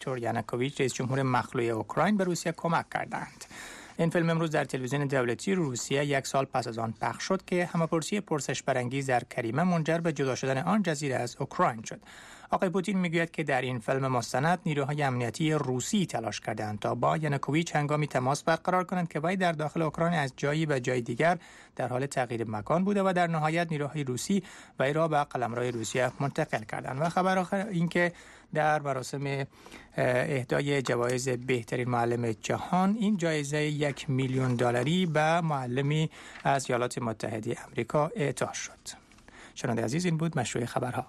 ویکتور ینوکوویچ رئیس جمهور مخلوع اوکراین به روسیه کمک کردند. این فیلم امروز در تلویزیون دولتی روسیه یک سال پس از آن پخش شد که همه‌پرسی پرسش برانگیز در کریمه منجر به جدا شدن آن جزیره از اوکراین شد. آقای پوتین میگوید که در این فیلم مستند نیروهای امنیتی روسی تلاش کردند تا با ینوکوویچ هنگامی تماس برقرار کنند که وی در داخل اوکراین از جایی به جای دیگر در حال تغییر مکان بوده و در نهایت نیروهای روسی وی را به قلمرو روسیه منتقل کردند. و خبر آخر این که در مراسم اهدای جوایز بهترین معلم جهان این جایزه $1,000,000 به معلمی از ایالات متحده آمریکا اعطا شد. شنونده عزیز، این بود مشروع خبرها.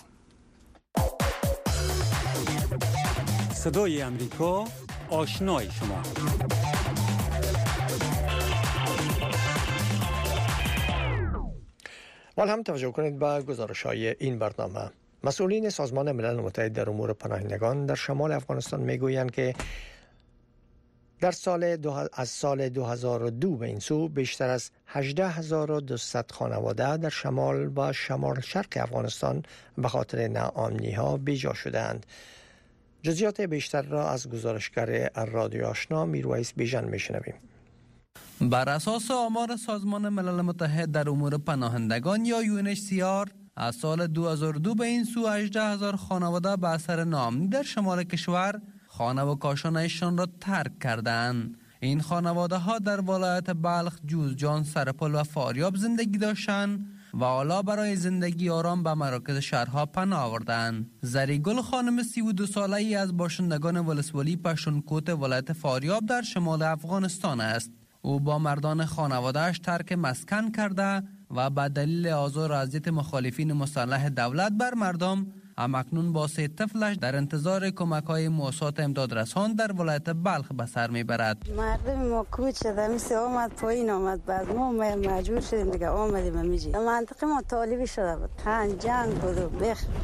صدای امریکا، آشنای شما. ولی هم توجه کنید به گزارش‌های این برنامه. مسئولین سازمان ملل متحد در امور پناهندگان در شمال افغانستان میگویند که از سال 2002 به این سو بیشتر از 18,200 خانواده در شمال و شمال شرق افغانستان به خاطر ناامنی‌ها بیجا شدند. جزئیات بیشتر را از گزارشگر رادیو آشنا میرویس بیژن میشنویم. بر اساس آمار سازمان ملل متحد در امور پناهندگان یا UNHCR از سال 2002 به این سو 18,000 خانواده به اثر ناامنی در شمال کشور خانه و کاشانه‌شان را ترک کردند. این خانواده ها در ولایت بلخ، جوزجان، سرپل و فاریاب زندگی داشتند و حالا برای زندگی آرام به مراکز شهرها پناه آوردند. زریگل خانم 32 ساله ای از باشندگان ولسوالی پشتونکوت ولایت فاریاب در شمال افغانستان است. او با مردان خانواده‌اش ترک مسکن کرده و به دلیل آزار و اذیت مخالفین مسلح دولت بر مردم همکنون با 3 طفلش در انتظار کمک‌های موسسات امدادرسان در ولایت بلخ به سر می‌برد. مردم ما کوچ شده، مثل آمد پایین آمد، بعد ما مجبور شدیم دیگه آمدیم میجی. منطقه ما طالبی شده بود، جنگ بود و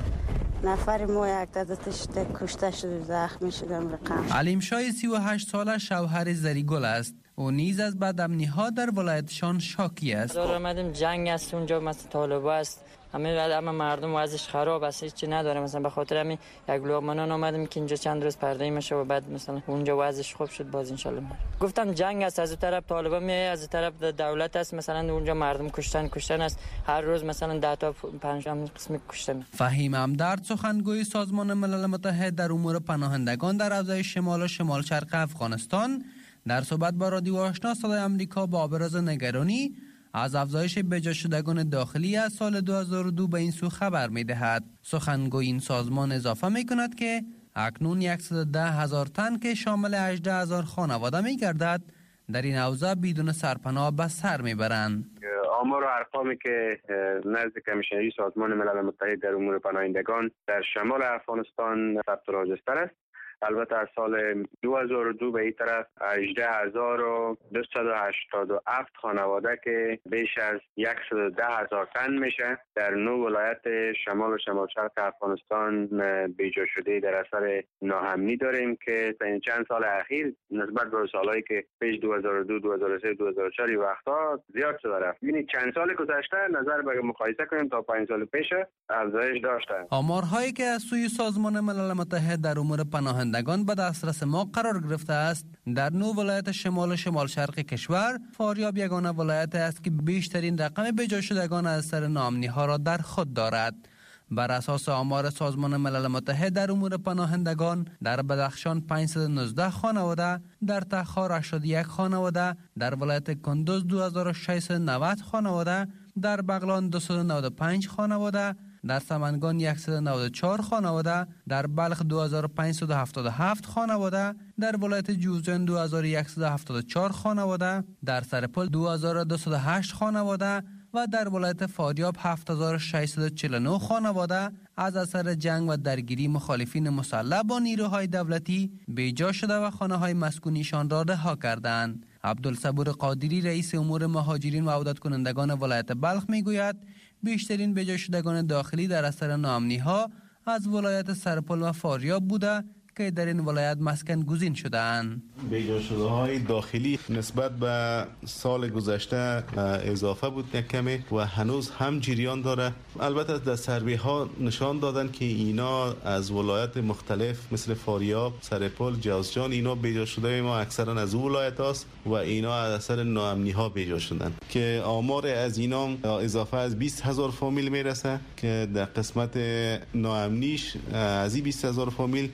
نفر ما یک تعدادش کشته شد، زخمی شدم رقم. علیم شاه 38 ساله شوهر زریگل است. او نیز از بدامنی‌ها در ولایتشان شاکی است. آمدیم جنگ است اونجا، مثلا طالبا است، همه مردم وضعش خراب است، هیچ چی نداره. مثلا به خاطر همین یک لقمه اومدیم که اینجا چند روز پرده میشه و بعد مثلا اونجا وضعش خوب شد باز ان شاء الله. گفتم جنگ است، از اون طرف طالبا میای، از اون طرف دولت است، مثلا اونجا مردم کشتن است، هر روز مثلا 10 تا 5 قسم کشتن. فهیم همدرد سخنگوی سازمان ملل متحد در امور پناهندگان در حوزه شمال و شمال شرق افغانستان در صحبت با رادیو آشنا صدای آمریکا با ابراز نگرانی از افزایش بجا شدگان داخلی از سال 2002 به این سو خبر می‌دهد. سخنگوی این سازمان اضافه می‌کند که اکنون 110,000 تن که شامل 18,000 خانواده می‌گردد در این حوزه بدون سرپناه به سر می‌برند. آمار و ارقامی که نزد کمیشنری سازمان ملل متحد در امور پناهندگان در شمال افغانستان ثبت راجستر است. البته از سال 2002 به این طرف 18,287 خانواده که بیش از 110,000 تن میشه در 9 ولایت شمال و شمال شرق افغانستان بیجا شده در اثر ناامنی داریم که این چند سال اخیر نسبت به سالهایی که پیش 2002 2003 2004 وقتا زیاد شده رفت. یعنی چند سال گذشته نظر به مقایسه کنیم تا 5 سال پیش افزایش داشته. آمارهایی که از سوی سازمان ملل متحد در امور پناهندگان به دسترس ما قرار گرفته است، در 9 ولایت شمال و شمال شرق کشور فاریاب یگانه ولایت است که بیشترین رقم بجا شدگان از اثر ناامنی‌ها را در خود دارد. بر اساس آمار سازمان ملل متحد در امور پناهندگان در بدخشان 519 خانواده، در تخار 81 خانواده، در ولایت کندوز 2690 خانواده، در بغلان 295 خانواده، در سمنگان 194 خانواده، در بلخ 2577 خانواده، در ولایت جوزجان 2174 خانواده، در سرپل 2208 خانواده و در ولایت فاریاب 7649 خانواده از اثر جنگ و درگیری مخالفین مسلح با نیروهای دولتی بیجا شده و خانه‌های مسکونیشان را رها کردند. عبدالصبور قادری رئیس امور مهاجرین و عودت کنندگان ولایت بلخ میگوید بیشترین بجا شدگان داخلی در اثر ناامنی‌ها از ولایت سرپل و فاریاب بوده که در این ولایت مسکن گزین شده‌اند. بیجا شده های داخلی نسبت به سال گذشته اضافه بود یک کمی و هنوز هم جریان داره. البته در سروی ها نشان دادن که اینا از ولایت مختلف مثل فاریاب، سرپل، جوزجان اینا بیجا شده ما اکثرا از اون ولایت هاست و اینا از اثر ناامنی ها بیجا شدن که آمار از اینا اضافه از 20,000 فامیل میرسه که در قسمت ناامنیش از این 20,000 فامیل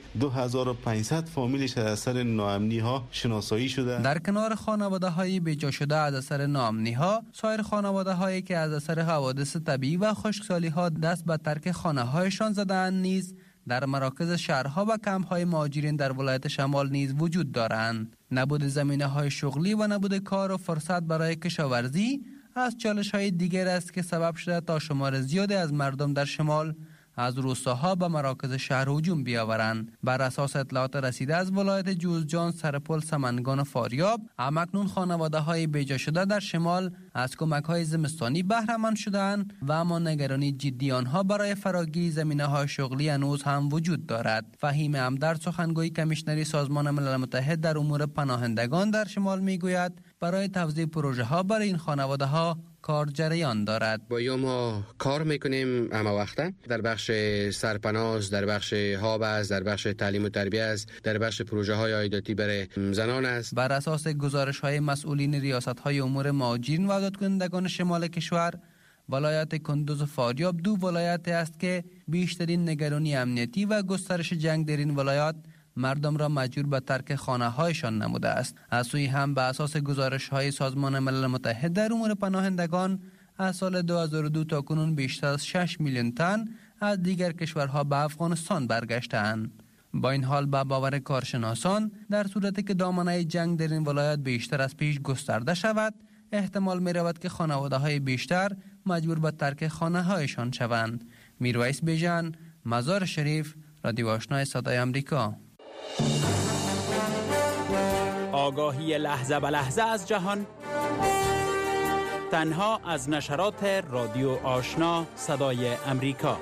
2,500 فامیلش از اثر ناامنی ها شناسایی شده. در کنار خانواده های بیجا شده از اثر ناامنی ها، سایر خانواده هایی که از اثر حوادث طبیعی و خشکسالی ها دست به ترک خانه هایشان زدند نیز در مراکز شهرها و کمپ های مهاجرین در ولایت شمال نیز وجود دارند. نبود زمینه های شغلی و نبود کار و فرصت برای کشاورزی از چالش های دیگر است که سبب شده تا شمار زیادی از مردم در شمال از روستاها به مراکز شهر هجوم بیاورند. بر اساس اطلاعات رسیده از ولایت جوزجان، سرپل، سمنگان و فاریاب، همکنون خانواده های بیجا شده در شمال از کمک های زمستانی بهره مند شدند و اما نگرانی جدی آنها برای فراگیری زمینه های شغلی هنوز هم وجود دارد. فهیم همدرد، سخنگوی کمیشنری سازمان ملل متحد در امور پناهندگان در شمال میگوید برای توزیع پروژه ها برای این خانواده ها کار جریان دارد. با ما کار میکنیم اما وقتا در بخش سرپناز، در بخش هاب است، در بخش تعلیم و تربیت است، در بخش پروژه های عایداتی برای زنان است. بر اساس گزارش های مسئولین ریاست های امور مهاجرین و عادتکنندگان شمال کشور، ولایت کندوز و فاریاب دو ولایت است که بیشترین نگرانی امنیتی و گسترش جنگ در این ولایات مردم را مجبور به ترک خانه هایشان نموده است. از سوی هم به اساس گزارش های سازمان ملل متحد در امور پناهندگان از سال 2002 تا کنون بیشتر از 6 میلیون تن از دیگر کشورها به افغانستان برگشتند. با این حال به باور کارشناسان در صورتی که دامنه جنگ در این ولایت بیشتر از پیش گسترده شود، احتمال می رود که خانواده های بیشتر مجبور به ترک خانه هایشان شوند. میرویس بیژن، مزار شریف، رادیو آشنا صدای آمریکا. آگاهی لحظه به لحظه از جهان تنها از نشرات رادیو آشنا صدای امریکا.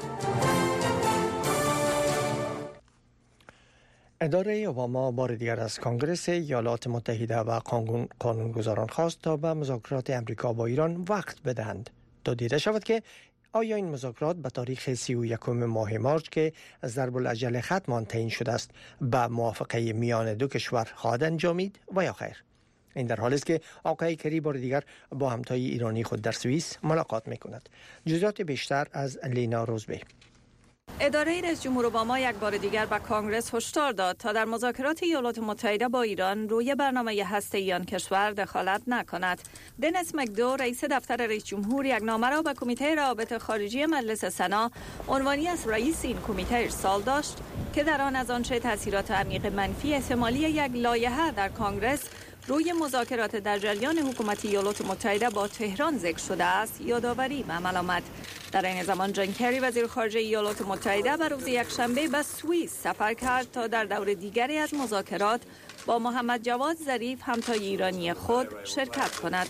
اداره اوباما بار دیگر از کنگره ایالات متحده و قانونگذاران خواست تا به مذاکرات امریکا با ایران وقت بدهند تا دیده شود که آیا این مذاکرات به تاریخ 31 ماه مارس که ضرب الاجل ختم تعیین شده است به موافقه میان دو کشور خواهد انجامید و یا خیر؟ این در حالی است که آقای کری بار دیگر با همتای ایرانی خود در سوئیس ملاقات می‌کند. جزئیات بیشتر از لینا روزبه. اداره رئیس جمهور اوباما یک بار دیگر به کانگرس هشدار داد تا در مذاکرات ایالات متحده با ایران روی برنامه هسته‌ای آن کشور دخالت نکند. دنیس مکدو، رئیس دفتر رئیس جمهور، یک نامه را به کمیته روابط خارجی مجلس سنا عنوانی از رئیس این کمیته ارسال داشت که در آن از آنچه تاثیرات عمیق منفی احتمالی یک لایحه در کانگرس روی مذاکرات در جریان حکومت ایالات متحده با تهران ذکر شده است یادآوری به عمل آمد. در این زمان جان کری وزیر خارجه ایالات متحده به روز یکشنبه به سوئیس سفر کرد تا در دور دیگری از مذاکرات با محمد جواد ظریف همتای ایرانی خود شرکت کند.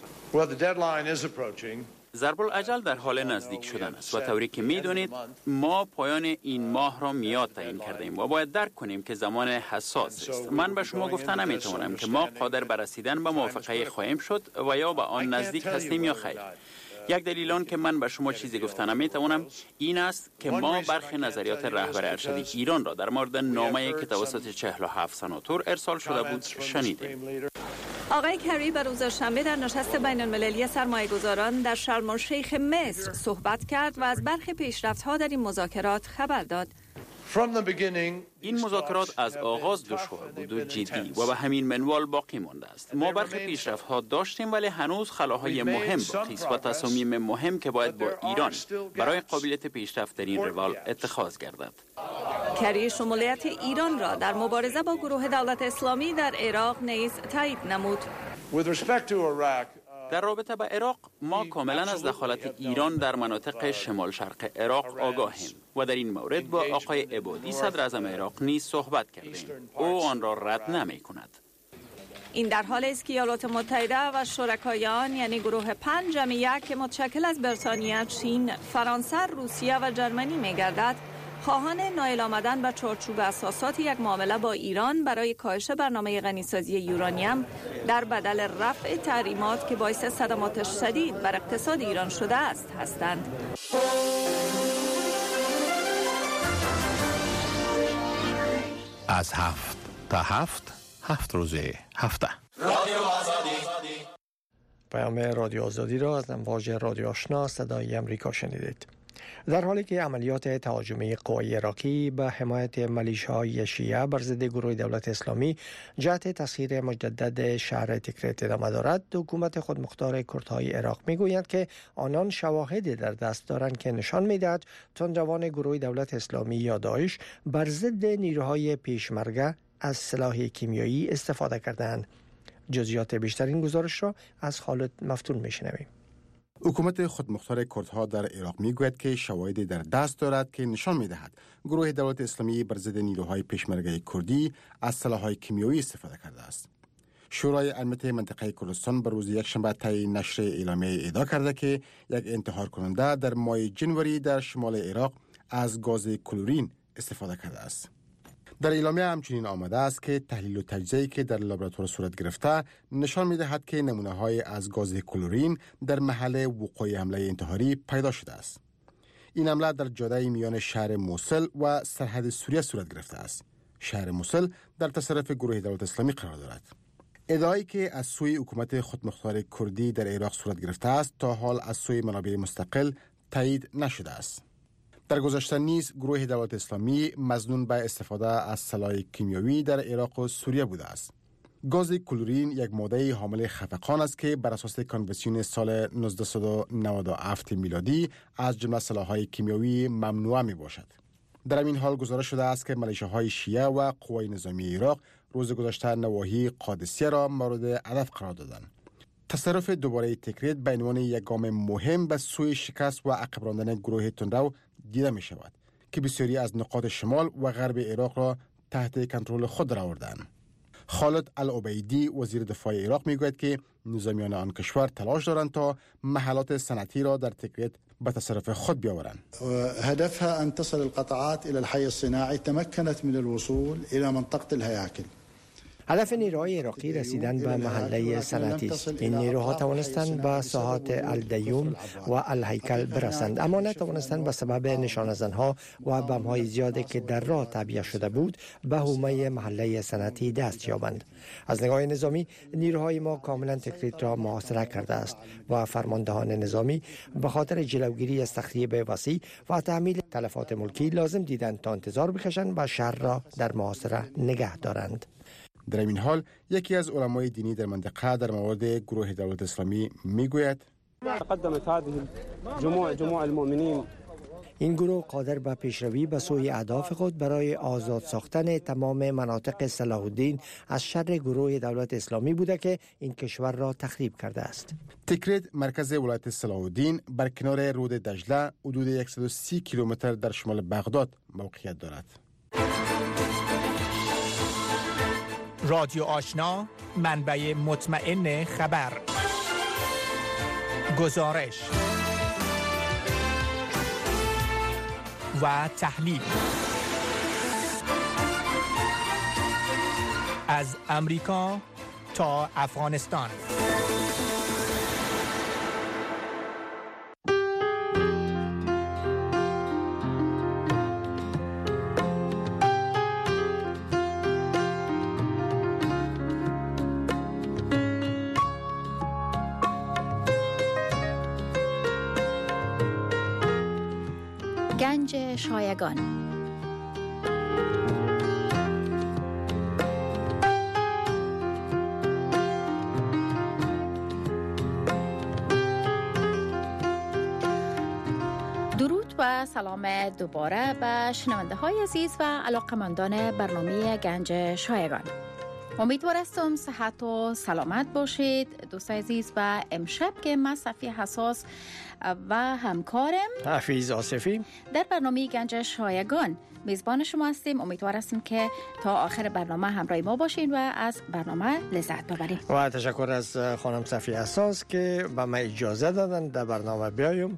ضرب الاجل در حال نزدیک شدن است و طوری که میدونید ما پایان این ماه را میاد تعیین کردیم و باید درک کنیم که زمان حساس است. من به شما گفتن نمیتوانم که ما قادر بر رسیدن به موافقه خواهیم شد و یا به آن نزدیک هستیم یا خیر. یک دلیل آن که من به شما چیزی گفتن نمیتوانم این است که ما برخی نظریات رهبر ارشدی ایران را در مورد نامه‌ای که توسط 47 سناتور ارسال شده بود شنیدیم. آقای کری به روز شنبه در نشست بین المللی سرمایه‌گذاران در شرم الشیخ مصر صحبت کرد و از برخی پیشرفت‌ها در این مذاکرات خبر داد. این مذاکرات از آغاز دشوار بود و جدی و به همین منوال باقی مانده است. ما برخی پیشرفت‌ها داشتیم ولی هنوز خلاهای مهم باقی است و تصامیم مهم که باید با ایران برای قابلیت پیشرفت در این روال اتخاذ گردد. کری شمولیت ایران را در مبارزه با گروه دولت اسلامی در عراق نیز تایید نمود. در رابطه با عراق ما کاملا از دخالت ایران در مناطق شمال شرق عراق آگاهیم و در این مورد با آقای عبادی صدر اعظم عراق نیز صحبت کردیم. او آن را رد نمی کند. این در حالی است که ایالات متحده و شرکای آن یعنی گروه 5 جمع 1 که متشکل از بریتانیا، چین، فرانسه، روسیه و جرمنی می گردد خواهان نائل آمدن به چارچوب اساسات یک معامله با ایران برای کاهش برنامه غنیسازی یورانیم در بدل رفع تحریمات که باعث صدمات شدید بر اقتصاد ایران شده است هستند. از 7 تا 7 روز هفته رادیو آزادی. پیام رادیو آزادی را از امواج رادیو آشنا صدای امریکا شنیدید. در حالی که عملیات تهاجمی قوای عراقی به حمایت میلیشیاهای شیعه بر ضد گروه دولت اسلامی جهت تسخیر مجدد شهر تکریت ادامه دارد، حکومت خودمختار کردهای عراق میگویند که آنان شواهدی در دست دارند که نشان میدهد تندروان گروه دولت اسلامی یا داعش بر ضد نیروهای پیشمرگه از سلاح کیمیایی استفاده کردند. جزئیات بیشتر این گزارش را از خالد مفتون میشنویم. حکومت خودمختار کردها در عراق میگوید که شواهدی در دست دارد که نشان میدهد گروه دولت اسلامی بر ضد نیروهای پیشمرگه کردی از سلاح‌های کیمیایی استفاده کرده است. شورای امنیت منطقه کردستان بر روز یکشنبه طی نشر اعلامیه ادعا کرده که یک انتحار کننده در ماه جنوری در شمال عراق از گاز کلورین استفاده کرده است. در اعلامیه همچنین آمده است که تحلیل و تجزیه‌ای که در لابراتوار صورت گرفته نشان می‌دهد که نمونه‌های از گاز کلورین در محل وقوع حمله انتحاری پیدا شده است. این حمله در جاده میان شهر موصل و سرحد سوریه صورت گرفته است. شهر موصل در تصرف گروه دولت اسلامی قرار دارد. ادعایی که از سوی حکومت خودمختار کردی در عراق صورت گرفته است تا حال از سوی منابع مستقل تایید نشده است. در گذشته نیز گروه دولت اسلامی مظنون به استفاده از سلاح کیمیایی در عراق و سوریه بوده است. گاز کلورین یک ماده حامل خفقان است که بر اساس کنوانسیون سال 1997 میلادی از جمله سلاح‌های کیمیایی ممنوع می باشد. در این حال گزارش شده است که میلیشیاهای شیعه و قوای نظامی عراق روز گذشته نواحی قادسیه را مورد هدف قرار دادند. تصرف دوباره تکریت به عنوان یک گام مهم به سوی شکست و عقب راندن گروه تندرو دیده می شود که بسیاری از نقاط شمال و غرب عراق را تحت کنترل خود درآوردند. خالد العبیدی وزیر دفاع عراق می گوید که نظامیان آن کشور تلاش دارند تا محلات صنعتی را در تکریت به تصرف خود بیاورند. هدفها ان تصل القطاعات الى الحي الصناعي تمكنت من الوصول الى منطقه الهياكل. هدف نیروهای عراقی رسیدن به محله صنعتی است. این نیروها توانستند به ساحات الدیوم و الهیکل برسند، اما نتوانستند به سبب نشانه زنها و بم‌های زیادی که در راه تعبیه شده بود به حومه محله صنعتی دست یابند. از نگاه نظامی نیروهای ما کاملا تکریت را محاصره کرده است و فرماندهان نظامی به خاطر جلوگیری از تخریب وسیع و تحمیل تلفات ملکی لازم دیدند تا انتظار بکشند و شهر را در محاصره نگه دارند. در این حال یکی از علمای دینی در منطقه در مورد گروه دولت اسلامی میگوید تقدمت هذه جموع المؤمنین. این گروه قادر به پیشروی به سوی اهداف خود برای آزاد ساختن تمام مناطق صلاح الدین از شر گروه دولت اسلامی بوده که این کشور را تخریب کرده است. تکریت مرکز ولایت صلاح الدین بر کنار رود دجله حدود 130 کیلومتر در شمال بغداد موقعیت دارد. رادیو آشنا، منبع مطمئن خبر، گزارش و تحلیل از امریکا تا افغانستان. گنج شایگان. درود و سلام دوباره به شنونده های عزیز و علاقمندان برنامه گنج شایگان. امید هستم صحت و سلامت باشید دوستای عزیز. و امشب که من صفی حساس و همکارم حفیظ آصفی در برنامه گنج شایگان میزبان شما هستیم. امیدوار هستیم که تا آخر برنامه همراه ما باشین و از برنامه لذت ببرید. و تشکر از خانم صفی حساس که به ما اجازه دادن در برنامه بیایم.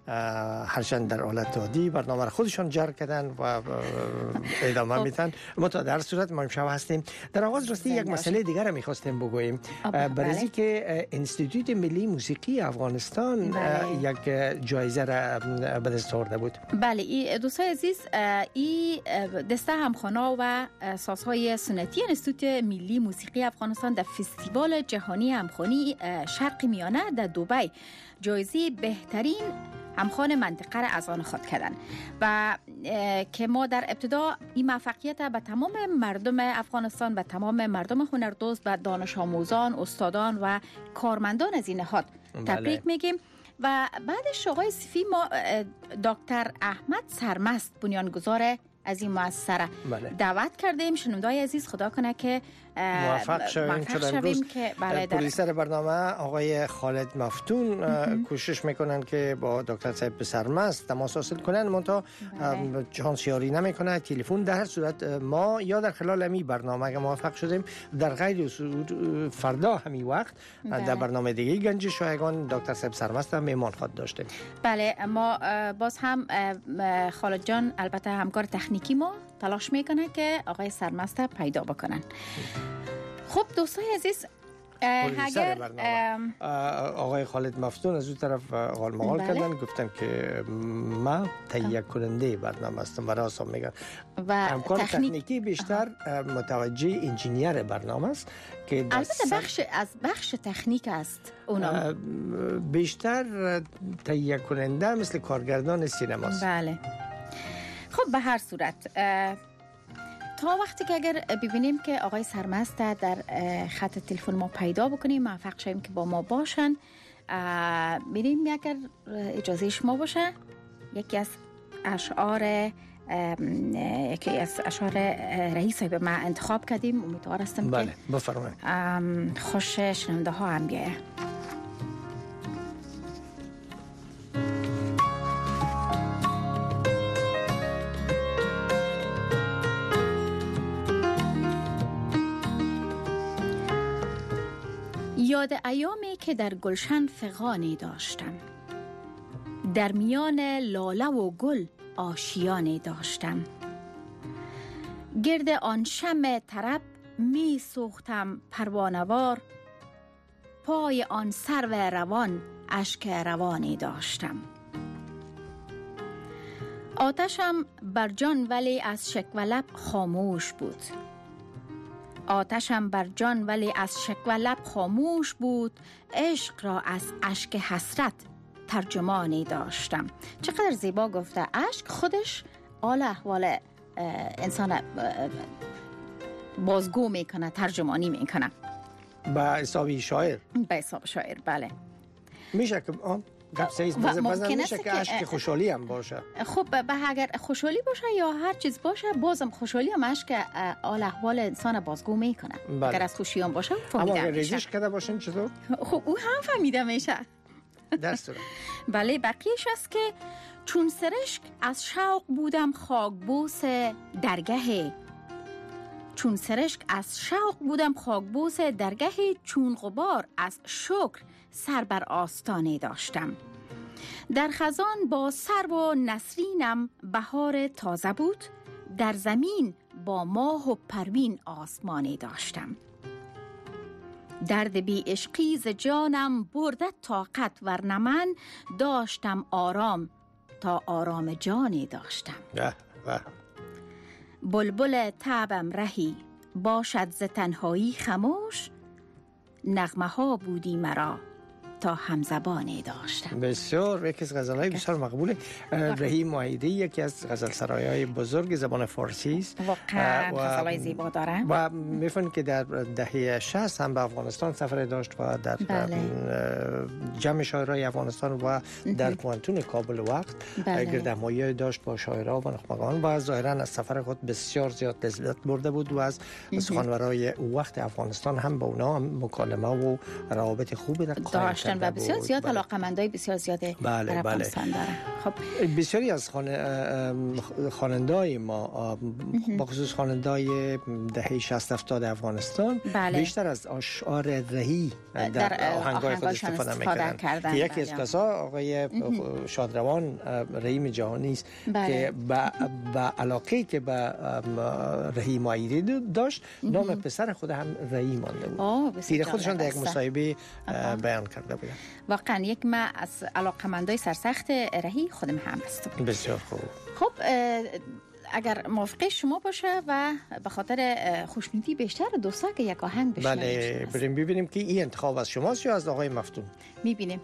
هرچند در حالت عادی برنامه را خودشان جر کردن و ادامه میتن. ما تا در صورت ما امشب هستیم. در آغاز راستی یک مسئله دیگر را میخواستیم بگوییم، برای که انستیتوت ملی موسیقی افغانستان یک جایزه را به دست آورده بود. بله دوستای عزیز، این دسته همخوانا و سازهای سنتی انستیتوت ملی موسیقی افغانستان در فستیوال جهانی همخوانی شرق میانه در دبی جایزه بهترین همخوان منطقه را از آن خود کردن و که ما در ابتدا این موفقیت به تمام مردم افغانستان و تمام مردم هنردوست و دانش آموزان، استادان و کارمندان از این نهاد تبریک میگیم. و بعدش آقای صفی ما دکتر احمد سرمست بنیانگذار از این مؤسسه دعوت کردیم. شنوندای عزیز خدا کنه که موفق شویم که پروژیسر برنامه آقای خالد مفتون کوشش میکنن که با دکتر صاحب سرمست تماس حاصل کنن، منتها چانس یاری نمیکنه تلفن. در هر صورت ما یا در خلال همی برنامه که موفق شدیم در غیر فردا همین وقت در برنامه دیگه گنج شایگان دکتر صاحب سرمست هم مهمان خود داشتیم. بله ما باز هم خالد جان البته همکار تکنیکی ما تلاش میکنه که آقای سرمست پیدا بکنن. خب دوستای عزیز، اگر آقای خالد مفتون از اون طرف غال مغال کردن، گفتن که من تهیه کننده برنامه هستم و راست هم میگن و همکار تکنیکی بیشتر متوجه انجینیر برنامه است که البته بخش تکنیک است، اونا بیشتر تهیه کننده مثل کارگردان سینما است. بله خب به هر صورت تا وقتی که اگر ببینیم که آقای سرمست در خط تلفن ما پیدا بکنیم، موفق شویم که با ما باشن، میریم اگر اجازه شما باشه یکی از اشعار رئیس به ما انتخاب کردیم. امیدوار هستم بله بفرمایید خوش شنونده ها هم بیایه. یاد ایامی که در گلشن فغانی داشتم، در میان لاله و گل آشیانی داشتم، گرد آن شمع طرب می سوختم پروانوار، پای آن سرو روان اشک روانی داشتم. آتشم بر جان ولی از شکوه لب خاموش بود، آتشم بر جان ولی از شکوه لب خاموش بود، عشق را از اشک حسرت ترجمانی داشتم. چقدر زیبا گفته، اشک خودش حال احوال انسان بازگو میکنه، ترجمانی میکنه به حساب شاعر. به حساب شاعر بله. میشه که ممکنه که اشک خوشحالی هم باشه. خب اگر خوشحالی باشه یا هر چیز باشه، بازم خوشحالی هم اشک حال احوال انسان بازگو میکنه. اگر از خوشی هم باشه فهمیده میشه. اما اگر ریزش کرده باشن چطور؟ خب او هم فهمیده میشه. درست. بله بقیهش است که چون سرشک از شوق بودم خاکبوس درگه، چون سرشک از شوق بودم خاکبوس درگه، چون غبار از شکر سر بر آستانه داشتم. در خزان با سرو و نسرینم بهار تازه بود، در زمین با ماه و پروین آسمانی داشتم. درد بی عشقی ز جانم برده طاقت، ورنه من داشتم آرام تا آرام جانی داشتم. بلبل تعبم رهی باشد ز تنهایی خموش، نغمه ها بودی مرا تا همزبانی داشتم. بسیار یکی از غزل‌های بسیار مقبوله. رحیم مایدی یکی از غزلسرای‌های بزرگ زبان فارسی است. واقعا غزل‌های زیبا داره و می‌فهمید که در دهه 60 هم به افغانستان سفر داشت و در جمع شاعرای افغانستان و در پوانتون کابل وقت گردهمایی داشت با شاعرها و نخبگان و ظاهراً از سفر خود بسیار زیاد لذت برده بود و از سخنورای وقت افغانستان هم با اونا مکالمه و روابط خوبی را قائل داشتن و بسیار زیاد علاقمندای بسیار زیاد در افغانستان دارن. خب بسیاری از خوانندای ما بخصوص خوانندای دهه 60 70 افغانستان بیشتر از اشعار رهی در آهنگای خود استفاده می‌کردن. یکی از کسا آقای شادروان رحیم جهانی است که با علاقه که به رهی مایری داشت نام پسر خود هم رهی مانده بود. پیر خودشان در یک مصاحبه بیان کرده بود. واقعا یک ما از علاقمندای سرسخت رهی خودم هم هستم. بسیار خوب. خب اگر موافقه شما باشه و به خاطر خوشنودی بیشتر دوستا که یک آهنگ بشنویم. بله بریم ببینیم که این انتخاب از شماست یا از آقای مفتون. میبینیم.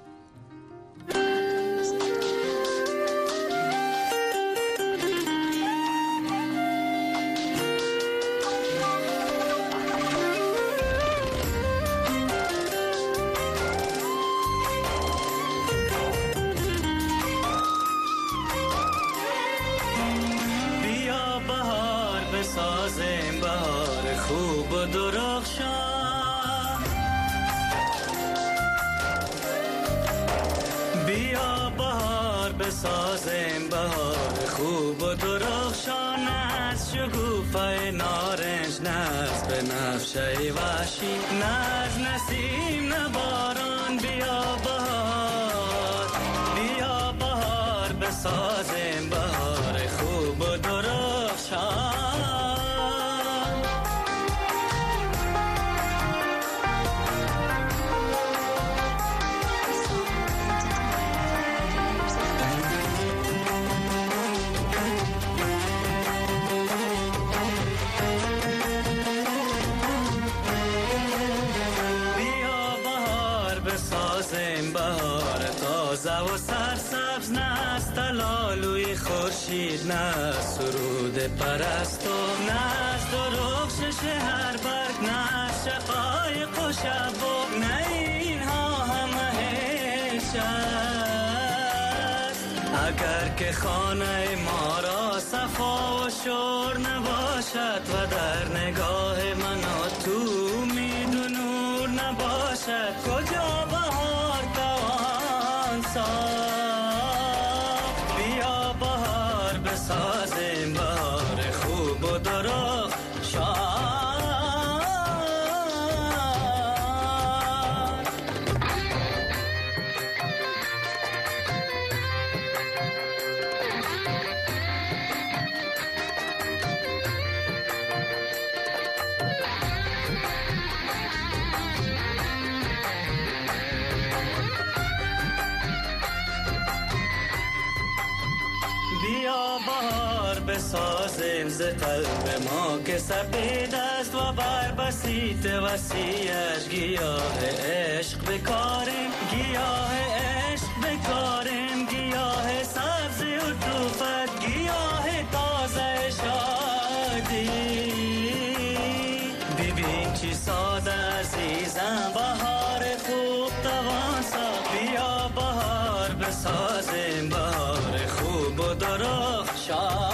سازم بهار خوب و درخشان از شکوفه نارنج نز به نفشه وحشی نز نسیم نباران بیا بهار بسازم بهار خوب و درخشان و سرسبز نه از تلالوی خورشید نه از سرود پرستو نه از درخشش هر برگ نه از شقایق و شبو نه اینها همه هیچ است اگر که خانه ما را صفا و شور نباشد و در نگاه من و تو امید و نور نباشد کجا بهار بیا بهار بسازیم بهار خوب و درخشان بسازیم ز قلب ما که سپید است و بر بسیط وسیعش گیاه عشق بکاریم گیاه عشق بکاریم گیاه سبزی و توفت گیاه تازه شادی ببین چی ساده عزیزم بهار خوب توان ساخت بیا بهار بسازیم بهار خوب و درخشان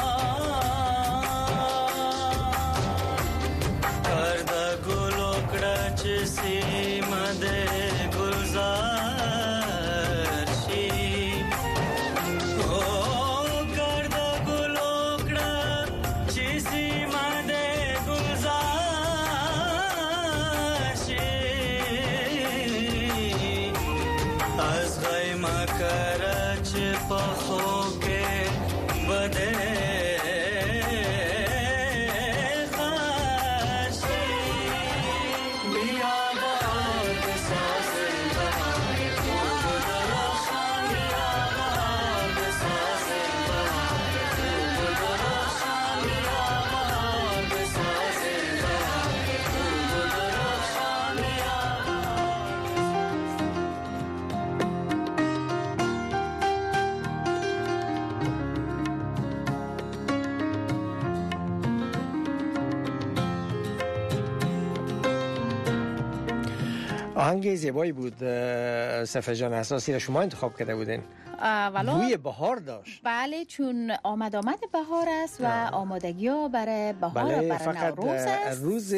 آهنگ زیبایی بود صفحه جان، اساسی را شما انتخاب کرده بودین. بوی بهار داشت. بله، چون آمد بهار است و آمادگی ها برای بهار بله، برای نوروز است. روز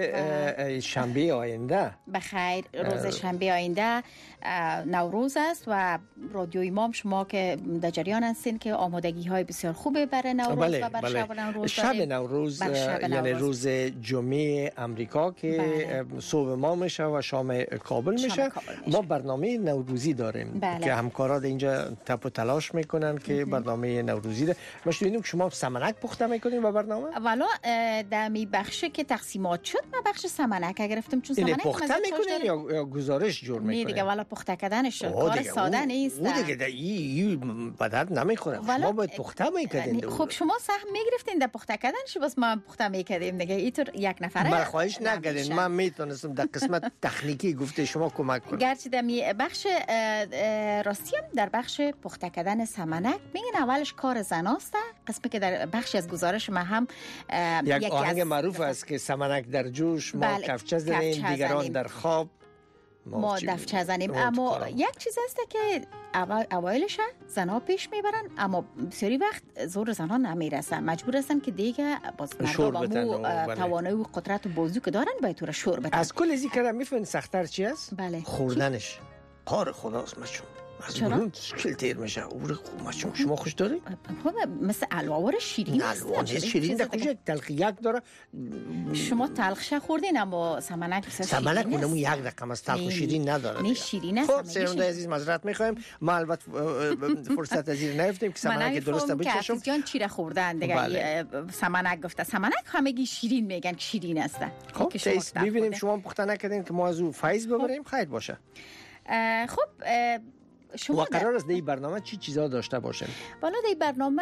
شنبه آینده بخیر، روز شنبه آینده نوروز است و رادیو امام شما که در جریان هستین که آمادگی های بسیار خوبه برای نوروز و برای شب نوروز. شب نوروز یعنی روز جمعه امریکا که صبح ما میشه و شام کابل میشه. ما برنامه نوروزی داریم که همکارا اینجا تپ و تلاش میکنن که برنامه نوروزی ده. ما شنیدیم که شما سمنک پخته میکنین با برنامه؟ والا در می بخشی که تقسیمات شد ما بخش سمنک گرفتم، چون سمنک پخته میکنین یا گزارش جور میکنین؟ نه دیگه، والا پخته کردنش کار ساده نیست. او دیگه این به درد نمیخوره. شما باید پخته میکردین. خب شما سهم میگرفتین در پخته کردنش، بس ما پخته میکردیم دیگه. اینطور یک نفره من خواهش نکردین، من میتونستم در قسمت تکنیکی گفته شما کمک کنم. گرچه در بخش راستیم در بخش پخته کردن سمنک میگن اولش کار زناست، قسمی که در بخشی از گزارش ما هم یک آهنگ معروف است که سمنک در جوش ما کفچه زنیم، دیگران در خواب ما دفچه زنیم. اما یک چیز است که اوایلش زنها پیش میبرن، اما بسیاری وقت زور زنها نمیرسن، مجبور هستن که دیگه باز مردم توانایی و قدرت و بازو که دارن باید تو را شور بدن. از کل ذکر میفهمین سخت‌تر چی است؟ بله، خوردنش کار خداست. مچون از برون شکل تیر میشه. مچون شما خوش داری؟ مثل الوار شیرین است. الوار شیرین در کجا تلخیک داره. شما تلخش خوردین اما سمنک سمنک اونمون یک رقم از تلخ و شیرین نداره. نه شیرین است. خب سرنده عزیز معذرت میخوایم، ما البته فرصت از این نرفتیم که سمنک درست بچشم. جان چی را خوردن دیگه؟ سمنک گفته سمنک همگی شیرین میگن، شیرین است. خب ببینیم شما پخته نکردین که ما از او فیض ببریم. خیر باشه. خب و قرار است در برنامه چی چیزا داشته باشیم؟ بالا در برنامه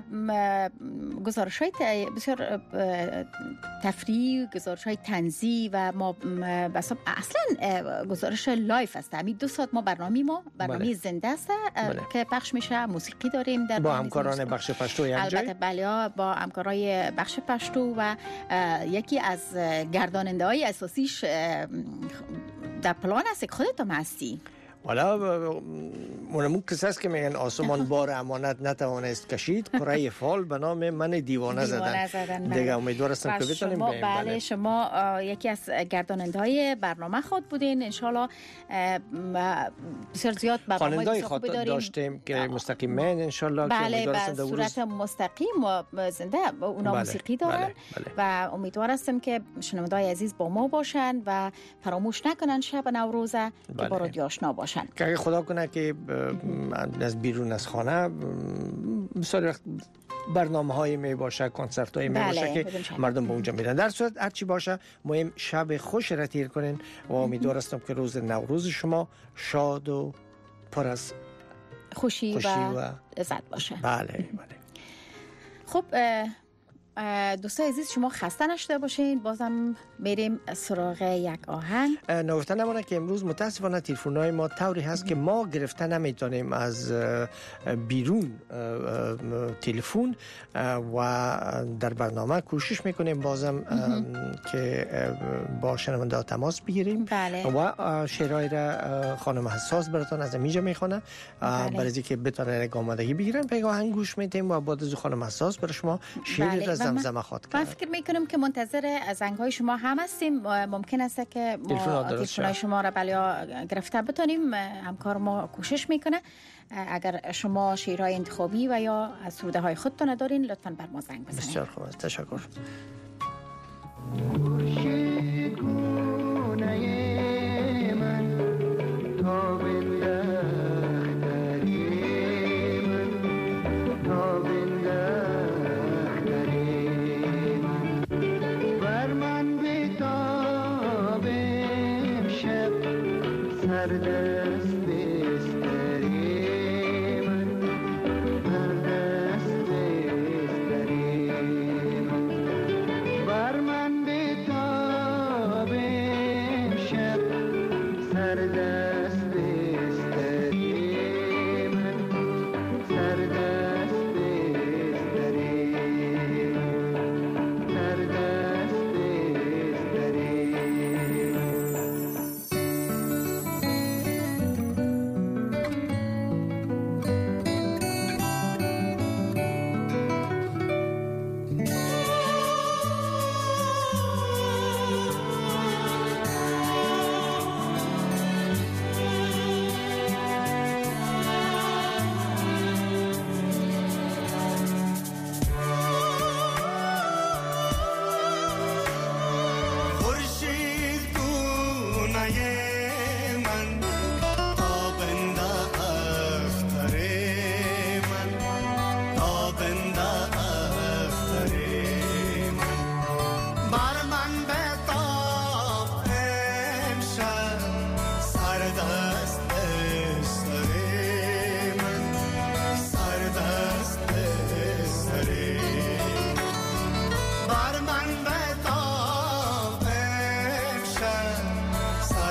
گزارش‌های بسیار تفریحی، گزارش‌های طنزی و ما اصلا گزارش لایف است. همین 2 ساعت ما برنامه زنده است که پخش میشه. موسیقی داریم در با همکاران بخش پشتو البته بله، با همکارای بخش پشتو و یکی از گرداننده‌های اساسیش در پلان است که خودتون هستی. والا اونمون کسی است که میگن آسمان بار امانت نتوانست کشید، کره فال به نام من دیوانه زدن. دیگه امیدوار هستم که بتونیم بریم. بله شما یکی از گرداننده‌های برنامه خود بودین. انشالله بسیار زیاد برنامه‌های خوب داشتیم که مستقیما انشالله که امیدوار هستم به صورت مستقیم و زنده اونا موسیقی دارن و امیدوار هستم که شنونده‌های عزیز با ما باشن و فراموش نکنن شب نوروز که با رادیو آشنا باشن. که اگه خدا کنه که از بیرون از خانه بسیار وقت برنامه‌های می باشه، کنسرت‌های می باشه که مردم به اونجا میرن. در صورت هر چی باشه مهم شب خوش را تیر کنین و امیدوار هستم که روز نوروز شما شاد و پر از خوشی و لذت باشه. بله. خب دوستای عزیز شما خسته نشده باشین. بازم میریم سراغ یک آهنگ. نگفته نمونه که امروز متاسفانه تلفن‌های ما طوری هست که ما گرفته نمیتونیم از بیرون تلفن و در برنامه کوشش میکنیم بازم که با شنونده تماس بگیریم. و شعرهای را خانم حساس براتون از اینجا میخونه برای اینکه بتونن آمادگی بگیرن. پیگاه آهنگ گوش میدیم و بعد از خانم حساس برای شما شعر را زمزمه خواهد کرد. من فکر میکنم که منتظر زنگ‌های شما هم هستیم. ممکن است که ما تلفن‌های شما را گرفته بتونیم. همکار ما کوشش میکنه. اگر شما شعرهای انتخابی و یا از سروده‌های خودتون دارین لطفاً بر ما زنگ بزنید. بسیار خوب، تشکر.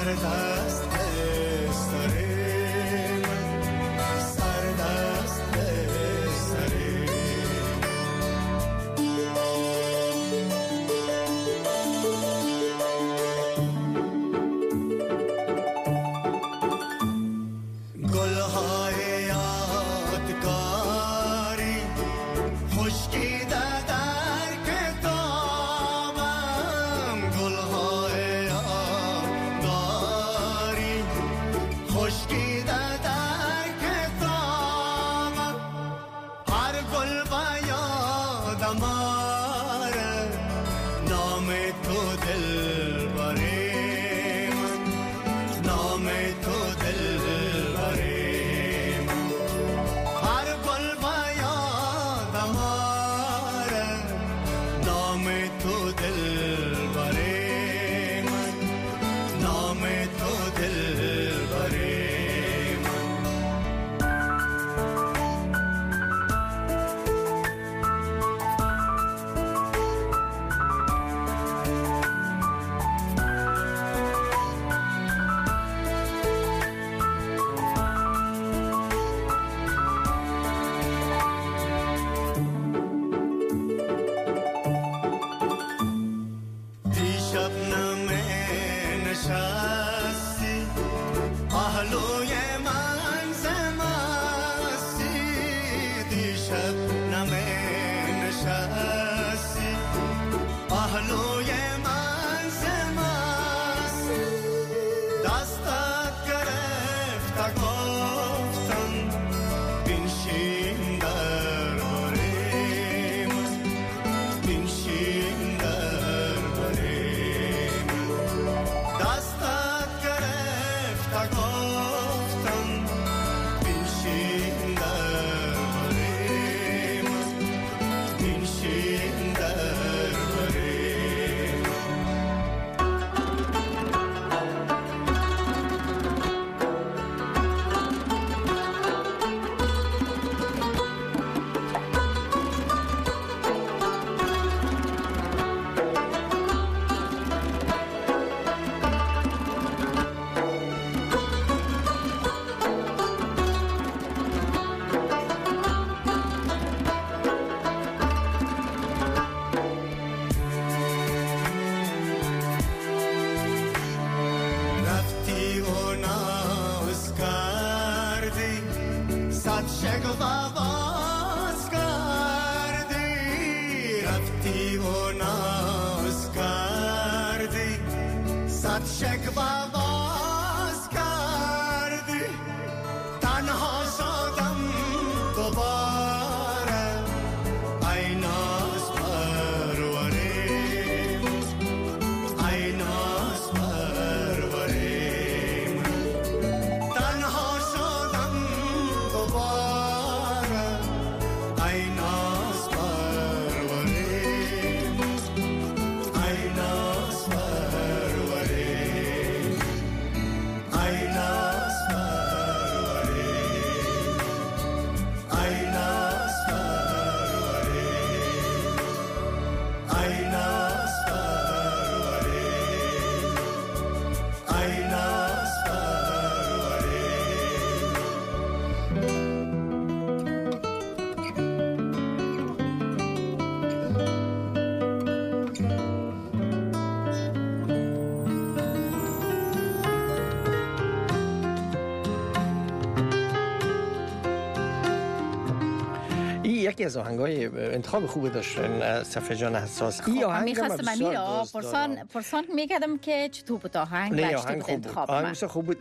یکی از آهنگای انتخاب خوبی داشتن صفحه جان حساس. این آهنگ می‌خواستم امیرا پرسان می‌کردم که چطور بود آهنگ و چطور بود انتخاب. آهنگ خوب بود.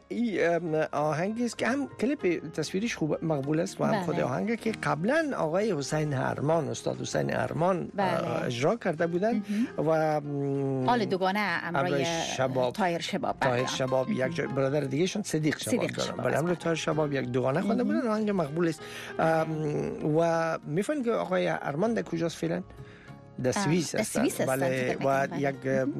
این آهنگی است که هم کلیپ تصویریش خوب مقبول است و هم خود آهنگ که قبلا آقای حسین هرمان استاد حسین هرمان اجرا کرده بودن و آل دوگانه امرای طاهر شباب یک برادر دیگه شون صدیق شباب دارن. ولی امرای طاهر شباب یک دوگانه خوانده بودن. آهنگ مقبول است و می‌فهمید که آقای ارمان در کجاست فعلا؟ در سوئیس هستند و یک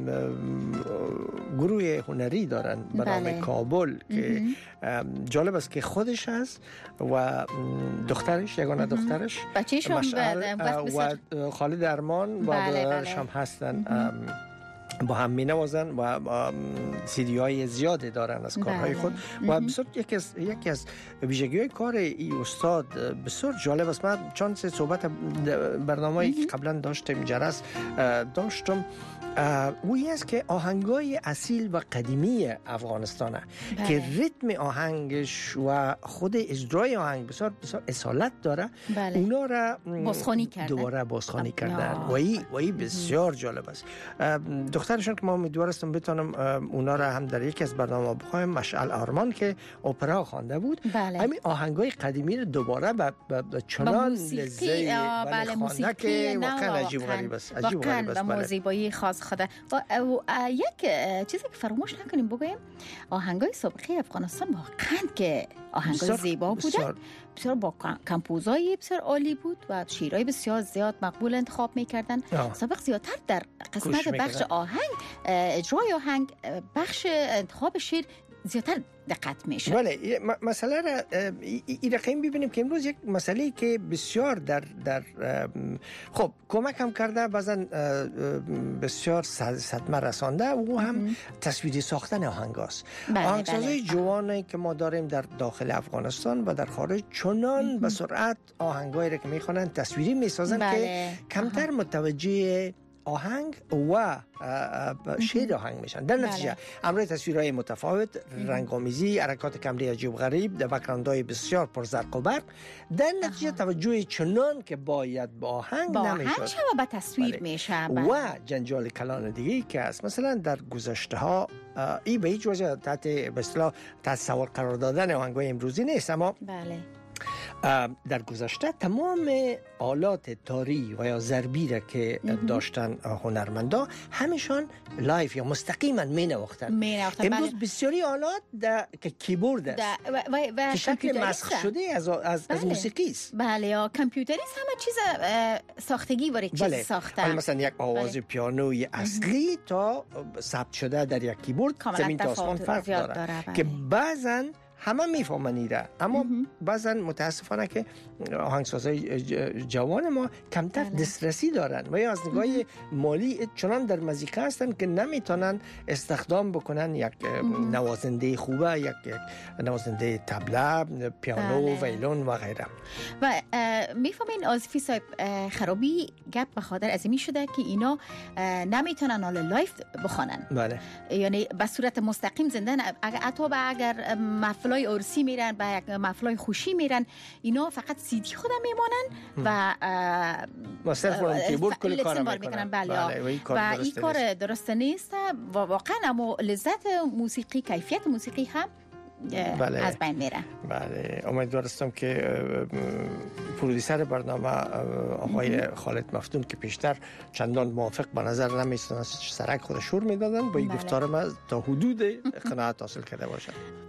گروه هنری دارن به نام کابل که جالب است که خودش هست و دخترش یگانه دخترش بچه‌شون و خالد ارمان و برادرش هم هستن با هم می نوازن و سیدی های زیاده دارن از کارهای خود و بسیار یکی از ویژگی های کار ای استاد بسیار جالب است. من چند صحبت برنامه‌ای که قبلا داشتم جرس داشتم وی است که آهنگای اصیل و قدیمی افغانستانه که ریتم آهنگش و خود اجرای آهنگ بسیار اصالت داره. اونا را دوباره بازخوانی کردن و ای بسیار جالب است. دخترشون که ما امیدوار هستم بتونم اونا را هم در یکی از برنامه بخوایم، مشعل آرمان که اپرا خوانده بود، همین آهنگای قدیمی رو دوباره به چنان لذت خوانده که واقعا عجیب غریب است. واقعا با زیبایی خاص خوده. یک چیزی که فراموش نکنیم بگویم، آهنگای سابقه افغانستان واقعا که آهنگای زیبا بودن، بسیار با کمپوزای بسیار عالی بود و شیرهای بسیار زیاد مقبول انتخاب میکردن. سابق زیادتر در قسمت بخش آهنگ، اجرای آهنگ، بخش انتخاب شیر زیادتر دقت میشه. بله، مسئله را این رقم ببینیم که امروز یک مسئله که بسیار در خب کمک هم کرده، بعضن بسیار صدمه رسانده، و هم تصویری ساختن آهنگ است. آهنگسازای جوانی که ما داریم در داخل افغانستان و در خارج چنان به سرعت آهنگایی را که میخوانند تصویری میسازن که کمتر متوجه آهنگ و شعر آهنگ میشن. در نتیجه امروز تصویرهای متفاوت، رنگامیزی، حرکات کمری عجیب غریب، بک‌گراندهای بسیار پرزرق و برق، در نتیجه توجه چنان که باید با آهنگ نمیشد و به تصویر میشه. و جنجال کلان دیگه که است، مثلا در گذشته ها این به هیچ وجه تحت به اصطلاح تصور قرار دادن آهنگ‌های امروزی نیست، اما در گذشته تمام آلات تاری و یا ضربی را که داشتن هنرمندا همیشان لایف یا مستقیما می نواختن. امروز بسیاری آلات که کیبورد است که شکل مسخ شده از موسیقی است. بله، یا کامپیوتری همه چیز ساختگی وارد چیز ساختن. مثلا یک آواز پیانوی اصلی تا ثبت شده در یک کیبورد زمین تا آسمان فرق داره که بعضن همه میفهمن ایره، اما بعضا متاسفانه که آهنگسازهای جوان ما کمتر دسترسی دارن و یا از نگاه مالی چنان در مزیقه هستن که نمیتونن استخدام بکنن یک نوازنده خوبه، یک نوازنده طبله، پیانو، ویولون و غیره. و میفهمین آصفی صاحب، خرابی گپ به خاطر از این شده که اینا نمیتونن حالا لایف بخوانن. بله، یعنی به صورت مستقیم زندن، اگر محفلای عرسی میرن، به یک محفلای خوشی میرن، اینا فقط سیدی خودم میمونن و صرف کیبورد کل کارا میکنن. بله، و این کار درست نیست و واقعا اما لذت موسیقی، کیفیت موسیقی هم از بین میره. بله، امیدوار هستم که پرودیسر برنامه آقای خالد مفتون که پیشتر چندان موافق به نظر نمی‌رسید، سرک خود شور میدادن، با این گفتار ما تا حدود قناعت حاصل کرده باشد.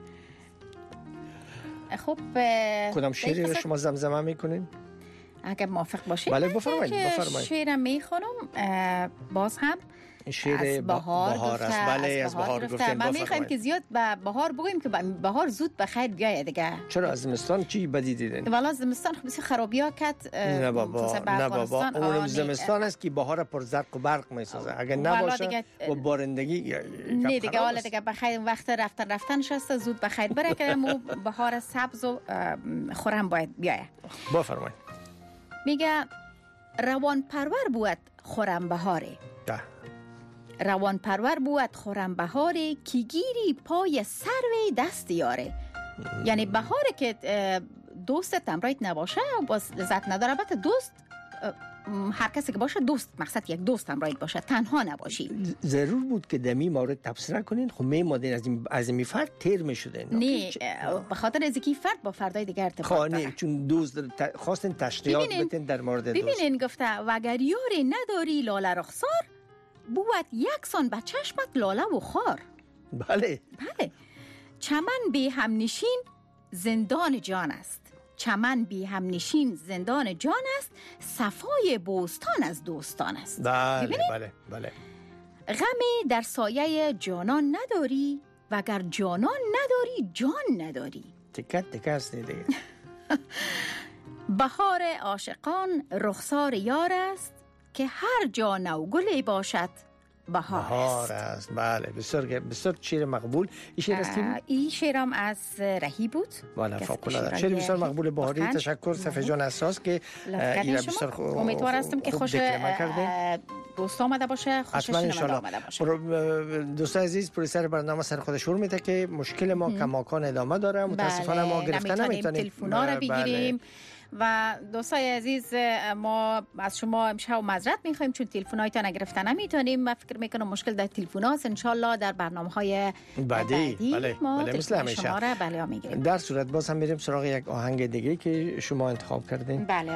خب کدام شعری رو شما زمزمه میکنین؟ اگر موافق باشید. بله بفرمایید. شعرم میخونم. باز هم شعر بهار است. بله، از بهار گفتیم. ما میخوایم که زیاد به بهار بگویم که بهار زود به خیر بیاید دیگه. چرا از زمستان چی بدی دیدین؟ والا زمستان خب بسیار خرابی‌ها کرد. نه بابا اون زمستان است که بهار پر زرق و برق میسازه. اگر نباشه و بارندگی نه دیگه، حالا دیگه به خیر وقت رفتن شسته، زود به خیر بره که بهار سبز و خرم باید بیاید. بفرمایید. میگه روان پرور بود خرم بهاره. روان پرور بود خورم بهاره، کی گیری پای سروی دست یاره. یعنی بهاره که دوستت همراهت نباشه باز لذت نداره. البته دوست، هر کسی که باشه دوست، مقصد یک دوست همراهت باشه، تنها نباشی. ضرور بود که دمی مورد تبصره کنین، خب میمادین از این فرد تیر میشدن. نه، به خاطر از اینکه فرد با فردای دیگر ارتباط داره. چون دوست خواستن تشریحات بدین در مورد دوست. ببینین گفته وگر یاری نداری لاله رخسار، بود یکسان به چشمت لاله و خار. بله. چمن بی همنشین زندان جان است. چمن بی همنشین زندان جان است، صفای بوستان از دوستان است. بله. غمی در سایه جانان نداری، وگر جانان نداری جان نداری. تکت است دیگه. بهار عاشقان رخسار یار است، که هر جا نوگلی باشد بهار است. بله، بسیار شعر مقبول. این شعر از کی بود؟ این شعرم از رهی بود. بله، فوق‌العاده. شعر بسیار مقبول بهاری. تشکر صفحه جان اساس که این بسیار خوب. امیدوار هستم که خوش دوست آمده باشه، خوش شنونده آمده باشه. دوستان عزیز، پرویسر برنامه سر خودش شروع میده که مشکل ما کماکان ادامه داره. متاسفانه ما گرفتن نمیتونیم تلفن‌ها رو بگیریم. و دوستای عزیز، ما از شما امشب معذرت میخوایم چون تلفن‌هایتان گرفته نمیتونیم. من فکر میکنم مشکل در تلفن‌هاست. ان شاء الله در برنامه‌های بعدی ما مثل همیشه شما را بله میگیریم. در صورت باز هم میریم سراغ یک آهنگ دیگه که شما انتخاب کردین. بله.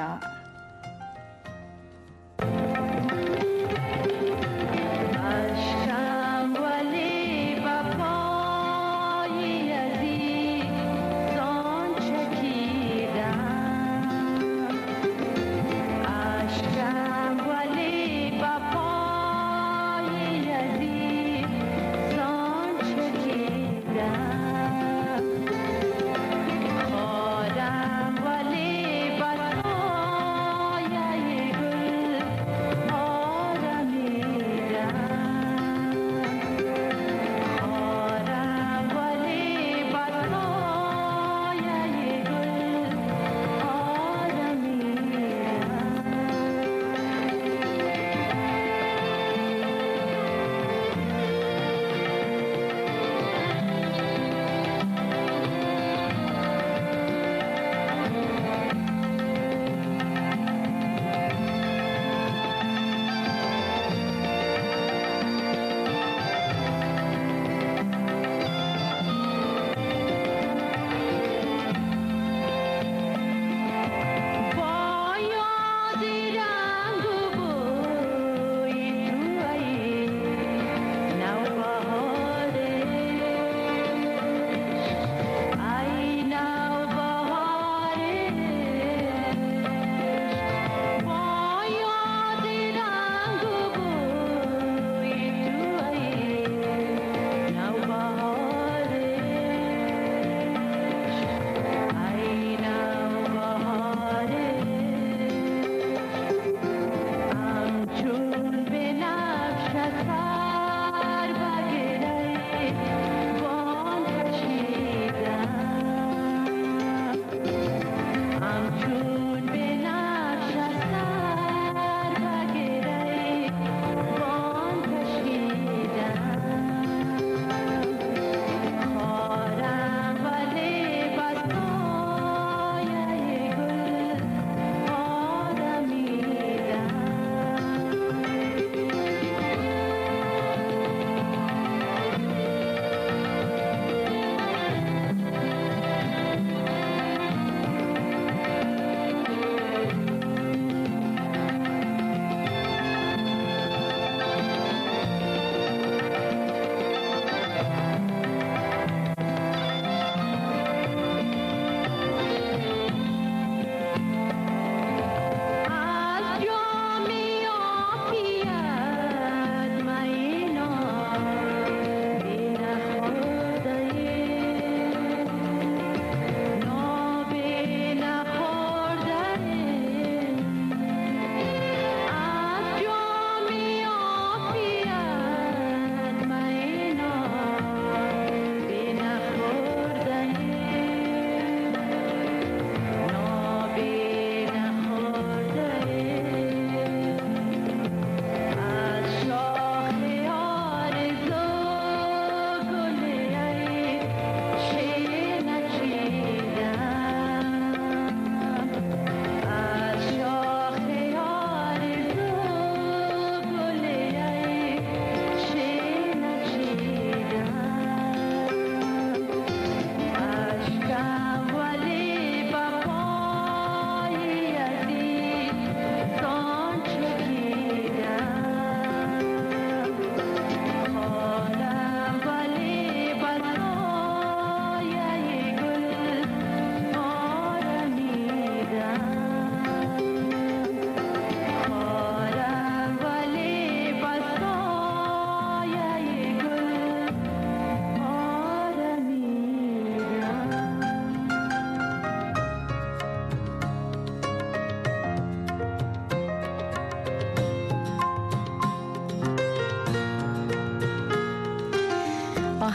خادم ولی با تو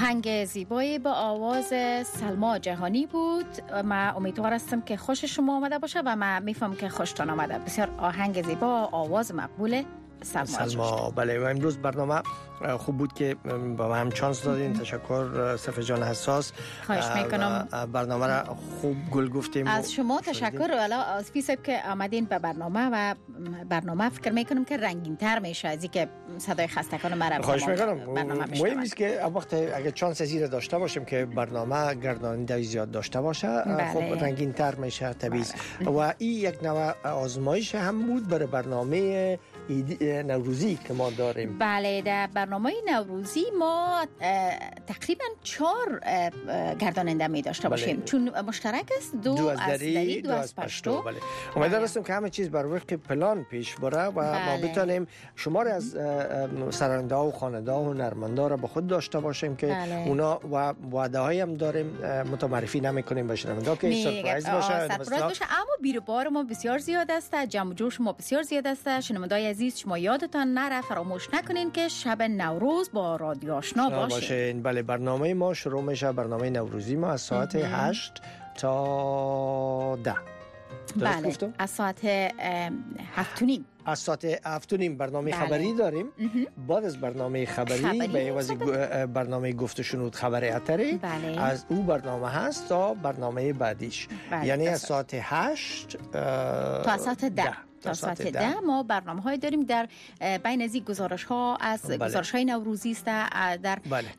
آهنگ زیبایی با آواز سلما جهانی بود. من امیدوار هستم که خوش شما آمده باشه و من میفهم که خوشتان آمده. بسیار آهنگ زیبا، آواز مقبوله سلما. بله، و امروز برنامه خوب بود که با من هم چانس دادین. تشکر صفحه جان حساس، خواهش میکنم. برنامه را خوب گل گفتیم. از شما تشکر. والا از فیسب که آمدین به برنامه و برنامه فکر میکنم که رنگین تر میشه از اینکه صدای خستگان مرا. خواهش میکنم. مهم است که وقت اگه چانس زیر داشته باشیم که برنامه گرداننده زیاد داشته باشه، خب رنگین تر میشه طبیعی. و این یک نوع آزمایش هم بود برای برنامه نوروزی که ما داریم. بله، در برنامه نوروزی ما تقریبا 4 گرداننده می داشته باشیم. بله. چون مشترک است، 2 از دری، 2 از پشتو. بله. امیدوار هستم که همه چیز بر وفق پلان پیش بره و ما بتونیم شمار از سرنده ها و خواننده ها و هنرمندا را با خود داشته باشیم که اونا و وعده هایی هم داریم متمعرفی نمیکنیم به شنونده که سورپرایز باشه. اما بیروبار ما بسیار زیاد است، جمع و جوش ما بسیار زیاد است. شنونده‌های عزیز، شما یادتان نره فراموش نکنین که شب نوروز با رادیو آشنا باشین. بله، برنامه ما شروع میشه، برنامه نوروزی ما از ساعت 8 تا 10. بله، از ساعت 7:30. از ساعت 7:30 برنامه خبری داریم. بعد از برنامه خبری به عوض برنامه گفت و شنود خبر اتری از او برنامه هست تا برنامه بعدیش. یعنی از ساعت 8 تا ساعت 10. تا ساعت 10 ما برنامه‌های داریم در بین از این گزارش‌ها از گزارش‌های نوروزی است، در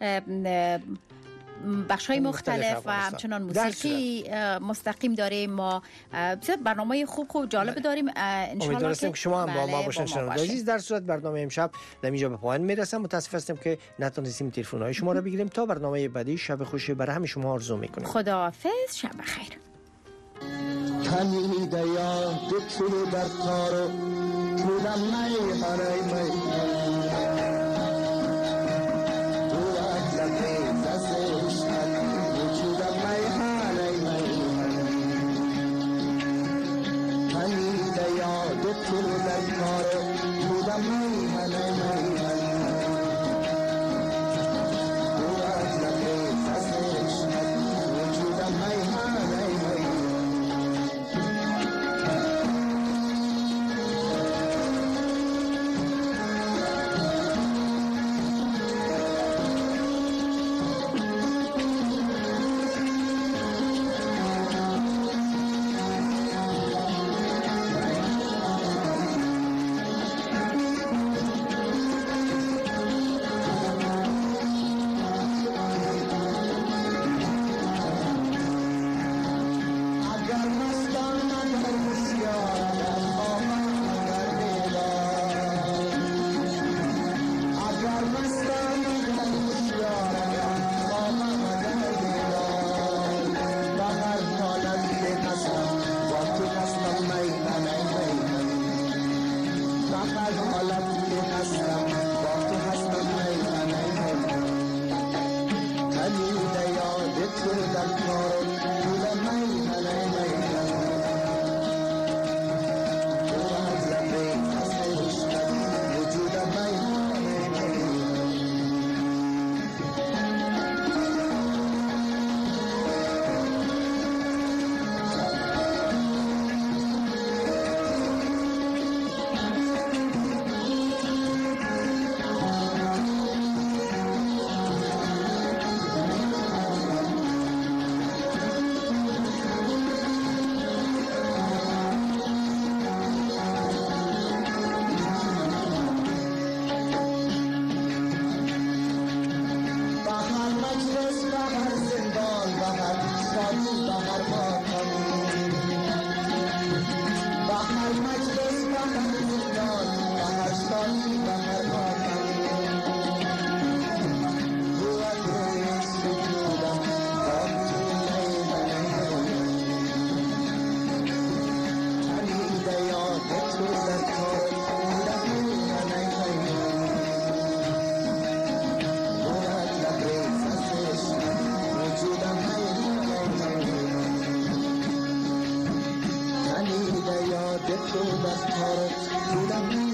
بخش‌های مختلف و همچنان موسیقی مستقیم داریم. ما بسیار برنامه خوب جالب داریم. ان شاء الله که شما هم با ما باشین. شنوندگان عزیز، در صورت برنامه امشب در اینجا به پایان میرسم. متاسف هستم که نتونستیم تلفن‌های شما را بگیریم. تا برنامه بعدی، شب خوشی برای همه شما آرزو می‌کنم. خداحافظ، شب بخیر. تنی دیا دکتر در کارو بودم می هرای می تو اطلقی دستش وجودم می هرای می تنی دیا دکتر در کارو بودم می هرای می تو اطلقی دستش وجودم می هرای می تو بس کارت بودم